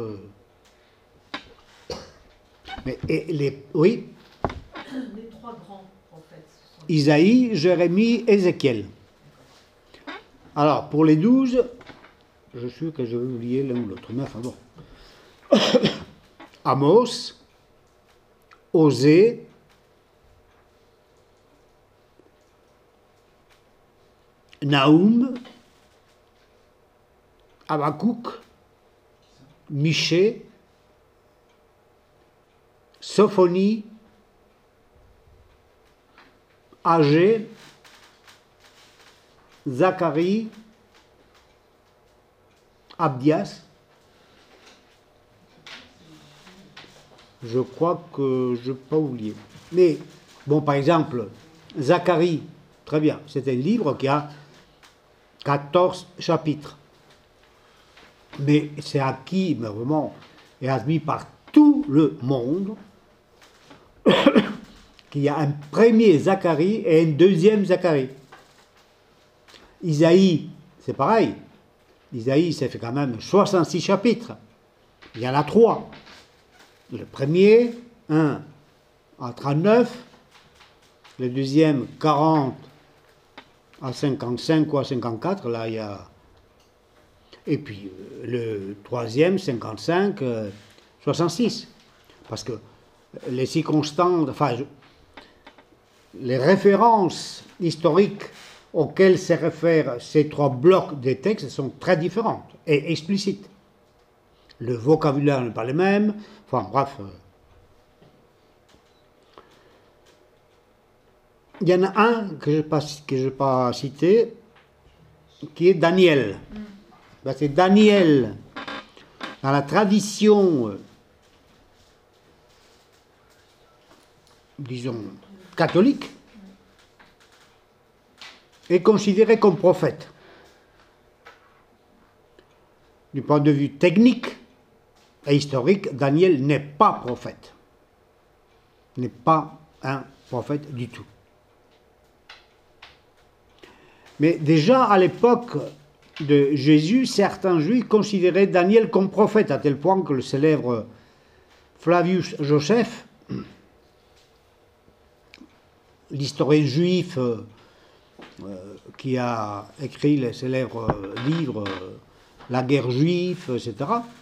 S1: Mais oui.
S2: Les 3 grands prophètes.
S1: Isaïe, Jérémie, Ézéchiel. Alors, pour les 12, je suis sûr que je vais oublier l'un ou l'autre, mais enfin bon. Amos, Osée, Naoum, Habakkuk, Michée, Sophonie, Agé, Zacharie, Abdias. Je crois que je n'ai pas oublié. Mais, bon, par exemple, Zacharie, très bien, c'est un livre qui a 14 chapitres. Mais c'est acquis, mais vraiment, et admis par tout le monde, qu'il y a un premier Zacharie et un deuxième Zacharie. Isaïe, c'est pareil. Isaïe, ça fait quand même 66 chapitres. Il y en a 3. Le premier, 1 à 39. Le deuxième, 40 à 55 ou à 54. Là, il y a... Et puis, le troisième, 55, 66. Parce que les circonstances... Enfin, les références historiques auxquelles se réfèrent ces 3 blocs de textes sont très différentes et explicites. Le vocabulaire n'est pas le même. Enfin, bref. Il y en a un que je n'ai pas cité, qui est Daniel. C'est Daniel, dans la tradition, disons, catholique, est considéré comme prophète. Du point de vue technique et historique, Daniel n'est pas prophète. N'est pas un prophète du tout. Mais déjà à l'époque de Jésus, certains juifs considéraient Daniel comme prophète, à tel point que le célèbre Flavius Joseph, l'historien juif qui a écrit les célèbres livres La guerre juive, etc.,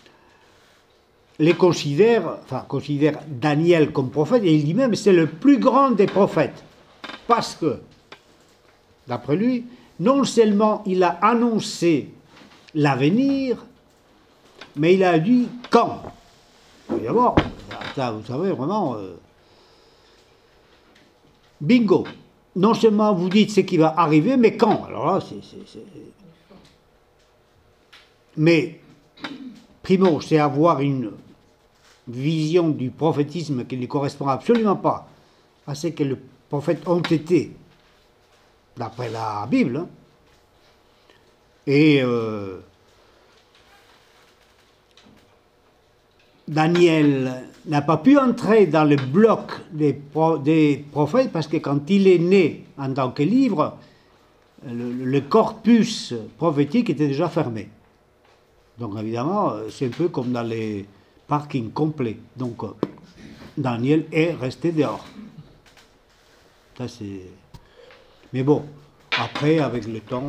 S1: considère Daniel comme prophète, et il dit même c'est le plus grand des prophètes, parce que, d'après lui, non seulement il a annoncé l'avenir, mais il a dit quand. D'abord, ça, vous savez, vraiment, bingo. Non seulement vous dites ce qui va arriver, mais quand. Alors là, Mais, primo, c'est avoir une vision du prophétisme qui ne correspond absolument pas à ce que les prophètes ont été, d'après la Bible. Hein. Et Daniel n'a pas pu entrer dans le bloc des prophètes parce que quand il est né en tant que livre, le corpus prophétique était déjà fermé. Donc évidemment, c'est un peu comme dans les parkings complets. Donc Daniel est resté dehors. Ça, c'est... Mais bon, après, avec le temps...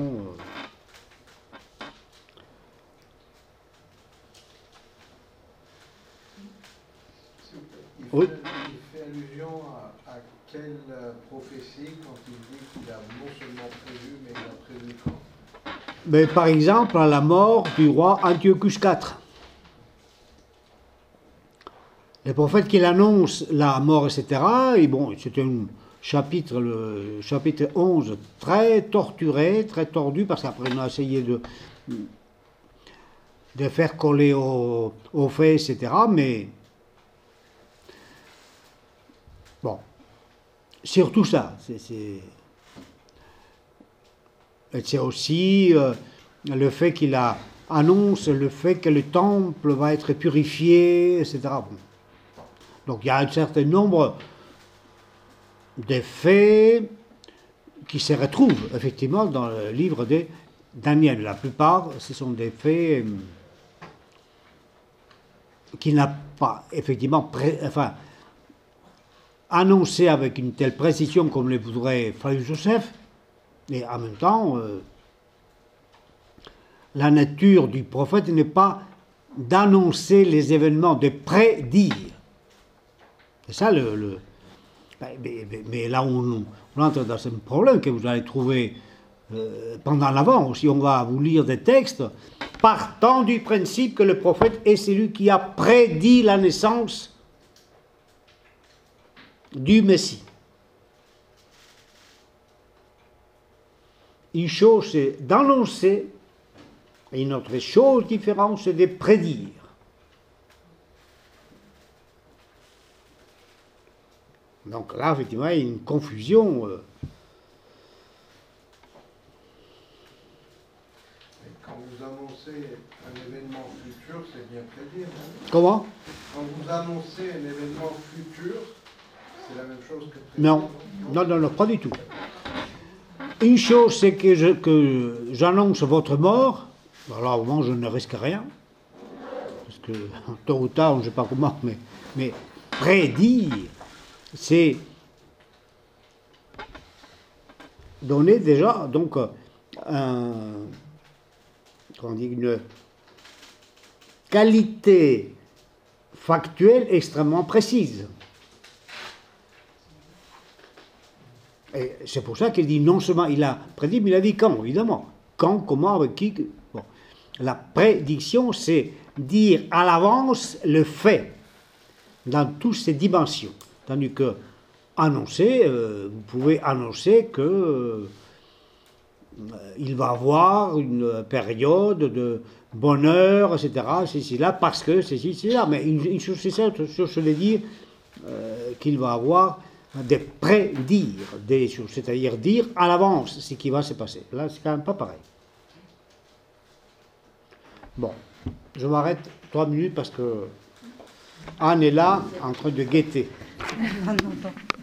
S3: Il fait allusion à quelle prophétie quand il dit qu'il a non seulement prévu, mais il a prévu quand?
S1: Mais par exemple, à la mort du roi Antiochus IV. Le prophète qui annonce la mort, etc., et bon, c'est un chapitre, le chapitre 11, très torturé, très tordu, parce qu'après on a essayé de faire coller aux faits, etc., mais bon, surtout ça, c'est aussi le fait qu'il annonce le fait que le temple va être purifié, etc. Bon. Donc il y a un certain nombre de faits qui se retrouvent effectivement dans le livre de Daniel. La plupart, ce sont des faits qu'il n'a pas effectivement annoncé avec une telle précision comme le voudrait Flavius Joseph, mais en même temps, la nature du prophète n'est pas d'annoncer les événements, de prédire. C'est ça mais là, on entre dans un problème que vous allez trouver pendant l'avant. Si on va vous lire des textes, partant du principe que le prophète est celui qui a prédit la naissance du Messie. Une chose, c'est d'annoncer, et une autre chose différente, c'est de prédire. Donc là, effectivement, il y a une confusion.
S3: Mais quand vous annoncez un événement futur, c'est bien prédire. Non?
S1: Comment?
S3: Quand vous annoncez un événement futur, c'est la même chose que prédire.
S1: Non, pas du tout. Une chose, c'est que j'annonce votre mort. Alors, au moment, je ne risque rien. Parce que, tôt ou tard, je ne sais pas comment, mais prédire, c'est donner déjà donc une qualité factuelle extrêmement précise. Et c'est pour ça qu'il dit non seulement il a prédit, mais il a dit quand, évidemment. Quand, comment, avec qui. Bon. La prédiction, c'est dire à l'avance le fait dans toutes ses dimensions. Tandis que annoncer, vous pouvez annoncer que il va avoir une période de bonheur, etc., ceci, là, parce que ceci, cela. Mais une chose, c'est ça, autre chose, c'est de dire qu'il va avoir de prédire des choses, c'est-à-dire dire à l'avance ce qui va se passer. Là, c'est quand même pas pareil. Bon, je m'arrête 3 minutes parce que Anne est là en train de guetter.